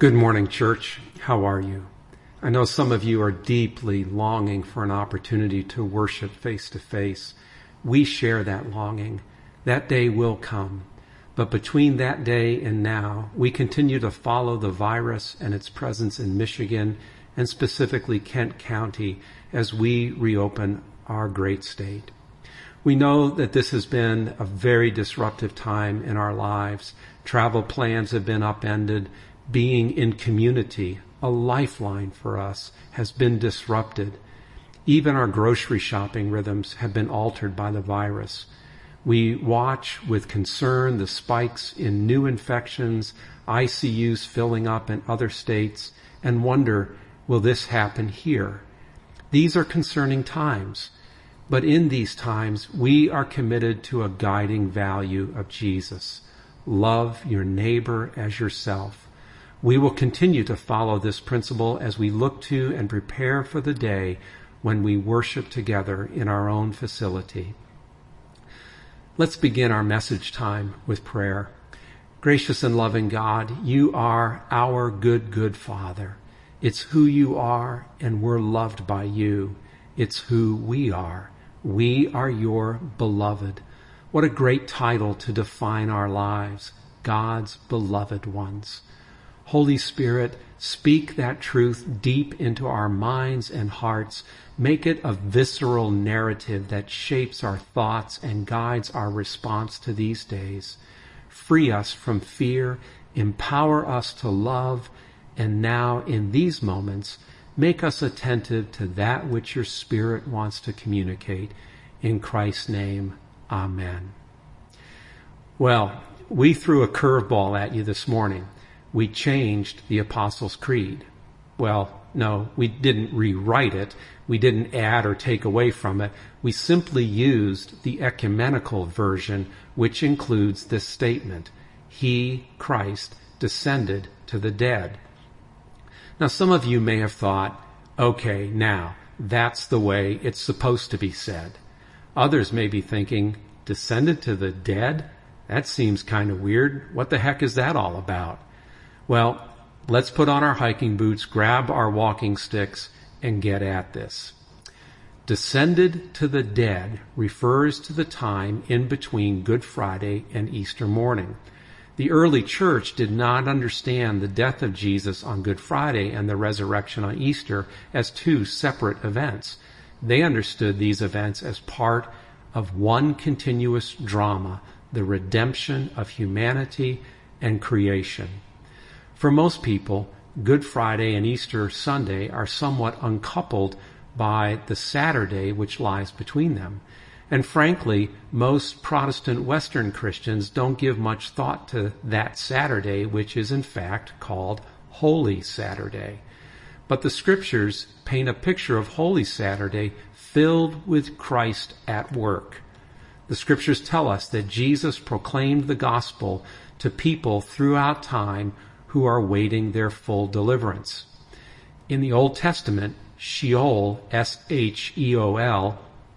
Good morning, church. How are you? I know some of you are deeply longing for an opportunity to worship face to face. We share that longing. That day will come. But between that day and now, we continue to follow the virus and its presence in Michigan and specifically Kent County as we reopen our great state. We know that this has been a very disruptive time in our lives. Travel plans have been upended. Being in community, a lifeline for us, has been disrupted. Even our grocery shopping rhythms have been altered by the virus. We watch with concern the spikes in new infections, ICUs filling up in other states, and wonder, will this happen here? These are concerning times. But in these times, we are committed to a guiding value of Jesus. Love your neighbor as yourself. We will continue to follow this principle as we look to and prepare for the day when we worship together in our own facility. Let's begin our message time with prayer. Gracious and loving God, you are our good Father. It's who you are, and we're loved by you. It's who we are. We are your beloved. What a great title to define our lives, God's beloved ones. Holy Spirit, speak that truth deep into our minds and hearts. Make it a visceral narrative that shapes our thoughts and guides our response to these days. Free us from fear, empower us to love, and now in these moments, make us attentive to that which your Spirit wants to communicate. In Christ's name, amen. Well, we threw a curveball at you this morning. We changed the Apostles' Creed. Well, no, we didn't rewrite it. We didn't add or take away from it. We simply used the ecumenical version, which includes this statement: He, Christ, descended to the dead. Now, some of you may have thought, okay, now, that's the way it's supposed to be said. Others may be thinking, descended to the dead? That seems kind of weird. What the heck is that all about? Well, let's put on our hiking boots, grab our walking sticks, and get at this. Descended to the dead refers to the time in between Good Friday and Easter morning. The early church did not understand the death of Jesus on Good Friday and the resurrection on Easter as two separate events. They understood these events as part of one continuous drama, the redemption of humanity and creation. For most people, Good Friday and Easter Sunday are somewhat uncoupled by the Saturday which lies between them. And frankly, most Protestant Western Christians don't give much thought to that Saturday, which is in fact called Holy Saturday. But the Scriptures paint a picture of Holy Saturday filled with Christ at work. The Scriptures tell us that Jesus proclaimed the gospel to people throughout time who are waiting their full deliverance. In the Old Testament, Sheol, S-H-E-O-L,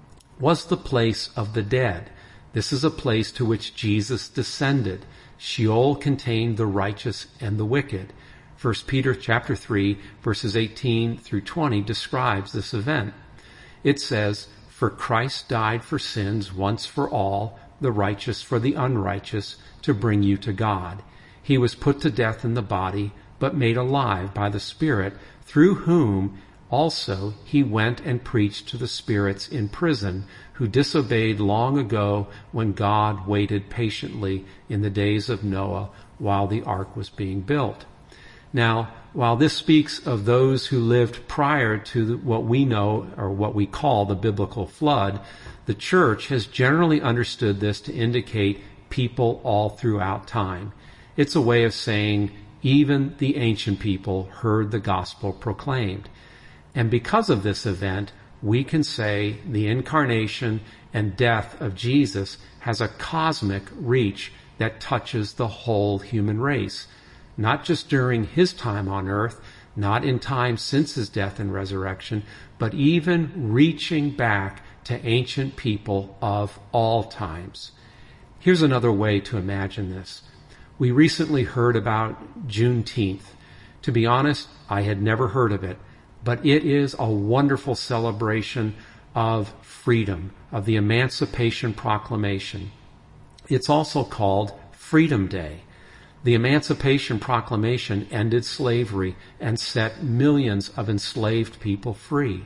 was the place of the dead. This is a place to which Jesus descended. Sheol contained the righteous and the wicked. 1 Peter chapter 3, verses 18 through 20 describes this event. It says, "For Christ died for sins once for all, the righteous for the unrighteous, to bring you to God. He was put to death in the body, but made alive by the Spirit, through whom also he went and preached to the spirits in prison, who disobeyed long ago when God waited patiently in the days of Noah while the ark was being built." Now, while this speaks of those who lived prior to what we know or what we call the biblical flood, the church has generally understood this to indicate people all throughout time. It's a way of saying even the ancient people heard the gospel proclaimed. And because of this event, we can say the incarnation and death of Jesus has a cosmic reach that touches the whole human race, not just during his time on earth, not in time since his death and resurrection, but even reaching back to ancient people of all times. Here's another way to imagine this. We recently heard about Juneteenth. To be honest, I had never heard of it, but it is a wonderful celebration of freedom, of the Emancipation Proclamation. It's also called Freedom Day. The Emancipation Proclamation ended slavery and set millions of enslaved people free.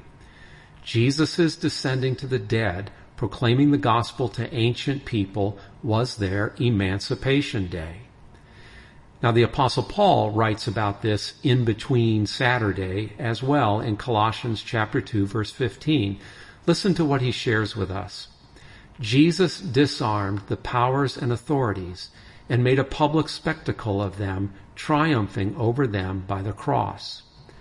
Jesus' descending to the dead, proclaiming the gospel to ancient people, was their Emancipation Day. Now, the Apostle Paul writes about this in between Saturday as well in Colossians chapter 2, verse 15. Listen to what he shares with us. Jesus disarmed the powers and authorities and made a public spectacle of them, triumphing over them by the cross.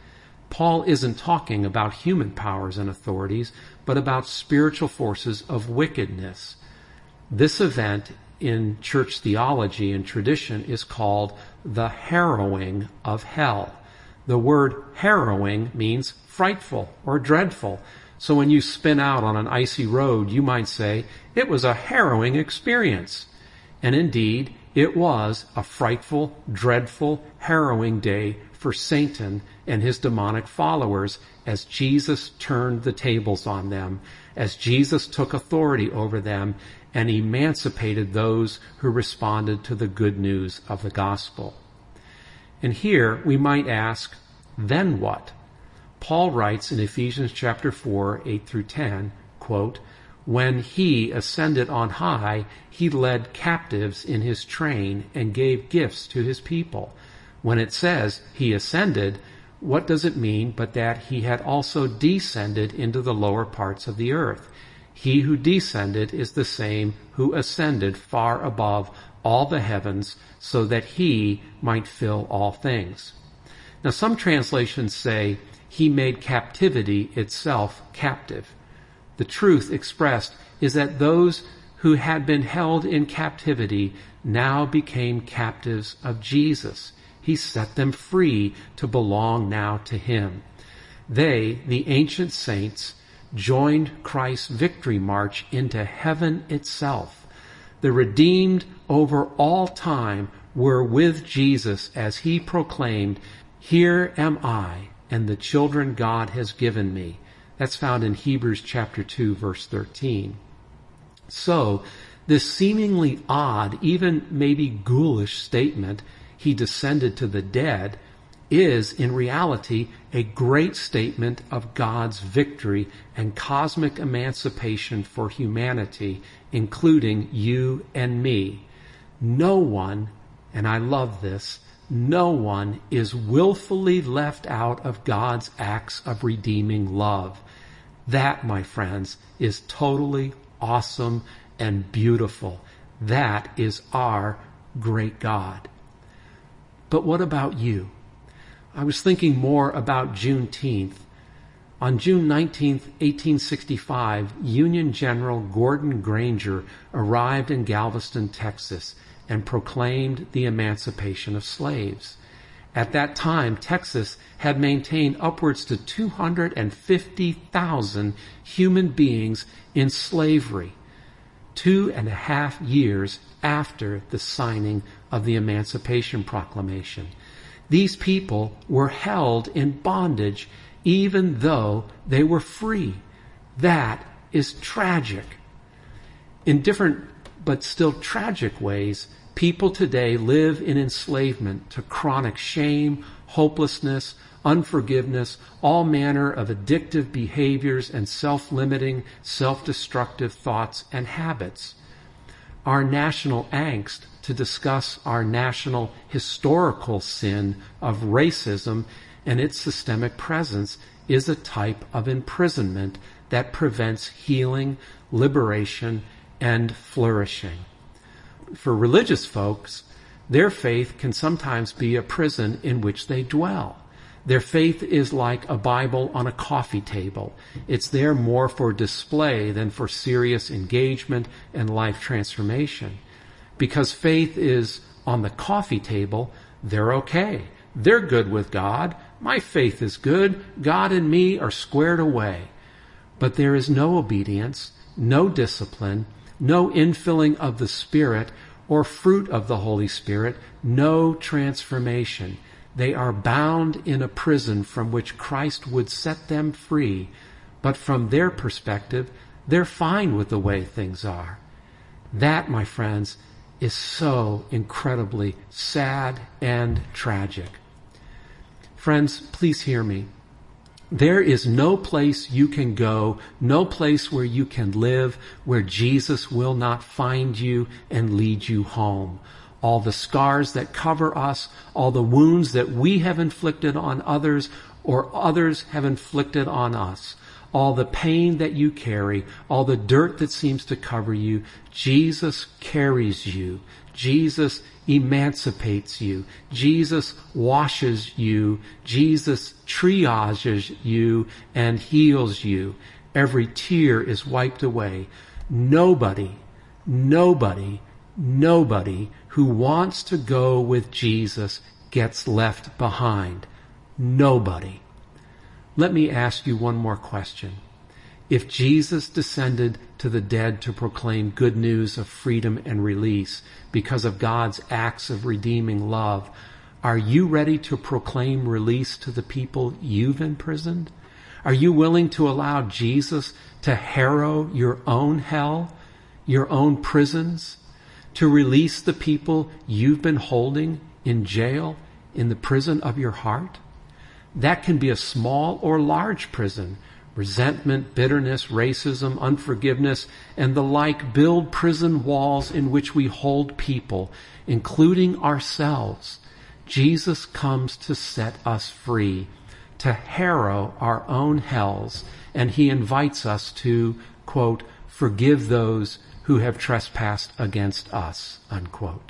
Paul isn't talking about human powers and authorities, but about spiritual forces of wickedness. This event in church theology and tradition is called the harrowing of hell. The word harrowing means frightful or dreadful. So when you spin out on an icy road, you might say, it was a harrowing experience. And indeed, it was a frightful, dreadful, harrowing day for Satan and his demonic followers as Jesus turned the tables on them, as Jesus took authority over them and emancipated those who responded to the good news of the gospel. And here we might ask, then what? Paul writes in Ephesians chapter 4, 8 through 10, quote, when he ascended on high, he led captives in his train and gave gifts to his people. When it says he ascended, what does it mean but that he had also descended into the lower parts of the earth? He who descended is the same who ascended far above all the heavens so that he might fill all things. Now some translations say he made captivity itself captive. The truth expressed is that those who had been held in captivity now became captives of Jesus. He set them free to belong now to him. They, the ancient saints, joined Christ's victory march into heaven itself. The redeemed over all time were with Jesus as he proclaimed, "Here am I, and the children God has given me." That's found in Hebrews chapter 2, verse 13. So, this seemingly odd, even maybe ghoulish statement, he descended to the dead, is in reality a great statement of God's victory and cosmic emancipation for humanity, including you and me. No one, and I love this, no one is willfully left out of God's acts of redeeming love. That, my friends, is totally awesome and beautiful. That is our great God. But what about you? I was thinking more about Juneteenth. On June 19th, 1865, Union General Gordon Granger arrived in Galveston, Texas, and proclaimed the emancipation of slaves. At that time, Texas had maintained upwards to 250,000 human beings in slavery, 2.5 years after the signing of the Emancipation Proclamation. These people were held in bondage even though they were free. That is tragic. In different but still tragic ways, people today live in enslavement to chronic shame, hopelessness, unforgiveness, all manner of addictive behaviors and self-limiting, self-destructive thoughts and habits. Our national angst to discuss our national historical sin of racism and its systemic presence is a type of imprisonment that prevents healing, liberation, and flourishing. For religious folks, their faith can sometimes be a prison in which they dwell. Their faith is like a Bible on a coffee table. It's there more for display than for serious engagement and life transformation. Because faith is on the coffee table, they're okay. They're good with God. My faith is good. God and me are squared away. But there is no obedience, no discipline, no infilling of the Spirit or fruit of the Holy Spirit, no transformation. They are bound in a prison from which Christ would set them free, but from their perspective, they're fine with the way things are. That, my friends, is so incredibly sad and tragic. Friends, please hear me. There is no place you can go, no place where you can live, where Jesus will not find you and lead you home. All the scars that cover us, all the wounds that we have inflicted on others or others have inflicted on us, all the pain that you carry, all the dirt that seems to cover you, Jesus carries you. Jesus emancipates you. Jesus washes you. Jesus triages you and heals you. Every tear is wiped away. Nobody who wants to go with Jesus gets left behind. Nobody. Let me ask you one more question. If Jesus descended to the dead to proclaim good news of freedom and release because of God's acts of redeeming love, are you ready to proclaim release to the people you've imprisoned? Are you willing to allow Jesus to harrow your own hell, your own prisons, to release the people you've been holding in jail, in the prison of your heart? That can be a small or large prison. Resentment, bitterness, racism, unforgiveness, and the like build prison walls in which we hold people, including ourselves. Jesus comes to set us free, to harrow our own hells, and he invites us to, quote, forgive those who have trespassed against us, unquote.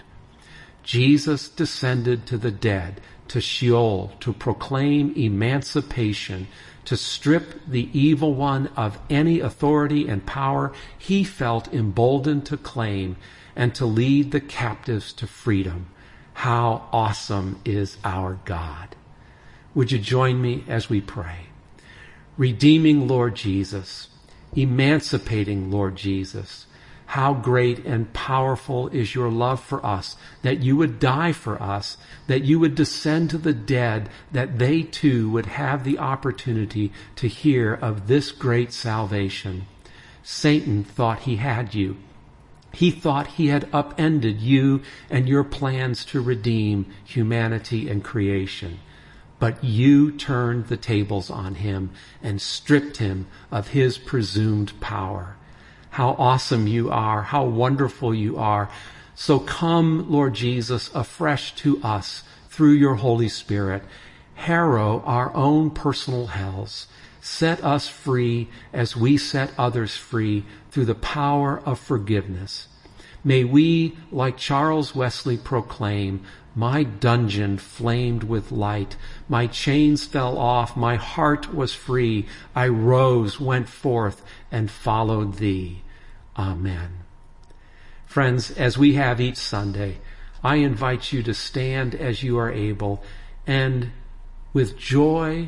Jesus descended to the dead, to Sheol, to proclaim emancipation, to strip the evil one of any authority and power he felt emboldened to claim, and to lead the captives to freedom. How awesome is our God! Would you join me as we pray? Redeeming Lord Jesus, emancipating Lord Jesus, how great and powerful is your love for us, that you would die for us, that you would descend to the dead, that they too would have the opportunity to hear of this great salvation. Satan thought he had you. He thought he had upended you and your plans to redeem humanity and creation. But you turned the tables on him and stripped him of his presumed power. How awesome you are, how wonderful you are. So come, Lord Jesus, afresh to us through your Holy Spirit. Harrow our own personal hells. Set us free as we set others free through the power of forgiveness. May we, like Charles Wesley, proclaim, my dungeon flamed with light. My chains fell off. My heart was free. I rose, went forth, and followed thee. Amen. Friends, as we have each Sunday, I invite you to stand as you are able and with joy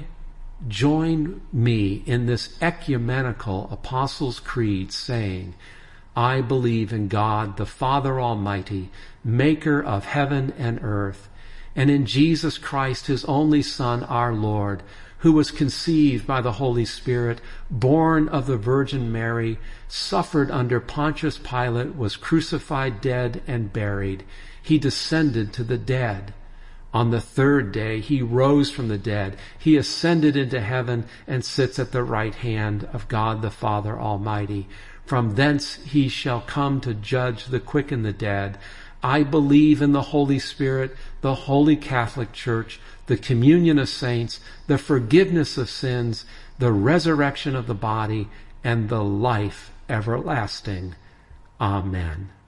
join me in this ecumenical Apostles' Creed saying, I believe in God, the Father Almighty, maker of heaven and earth, and in Jesus Christ, his only Son, our Lord, who was conceived by the Holy Spirit, born of the Virgin Mary, suffered under Pontius Pilate, was crucified, dead, and buried. He descended to the dead. On the third day, he rose from the dead. He ascended into heaven and sits at the right hand of God the Father Almighty. From thence he shall come to judge the quick and the dead. I believe in the Holy Spirit, the Holy Catholic Church, the communion of saints, the forgiveness of sins, the resurrection of the body, and the life everlasting. Amen.